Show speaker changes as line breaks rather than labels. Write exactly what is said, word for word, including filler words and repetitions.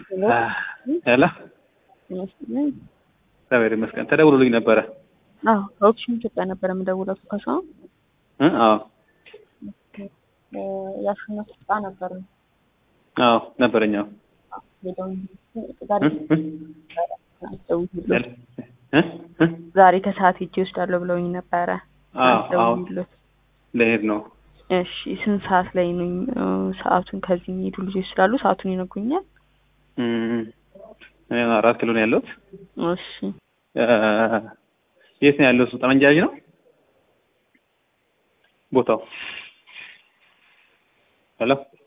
ሄሎ ሰበር መስከን ተደውሎልኝ ነበረ።
አዎ ኦፕሽን ኢትዮጵያ ነበረ የምደውለው ከሰው
እ አዎ
ያሽነው ጣ ነበር።
አዎ ነበረኛው
ዛሬ ከሰዓት ሄጄ ወስዳለሁ ብለውኝ ነበረ።
አዎ አዎ ለሄድ ነው።
እሺ ስንት ሰዓት ላይ ነው? ሰዓቱን ከዚህ ሄዱ ልጆች ስላሉ ሰዓቱን ይነግሩኛል።
እም እኔ አራት ኪሎ ነው ያለሁት።
እሺ
የት ነው ያለው? ጠመንጃጅ ነው ቦታው። ሄሎ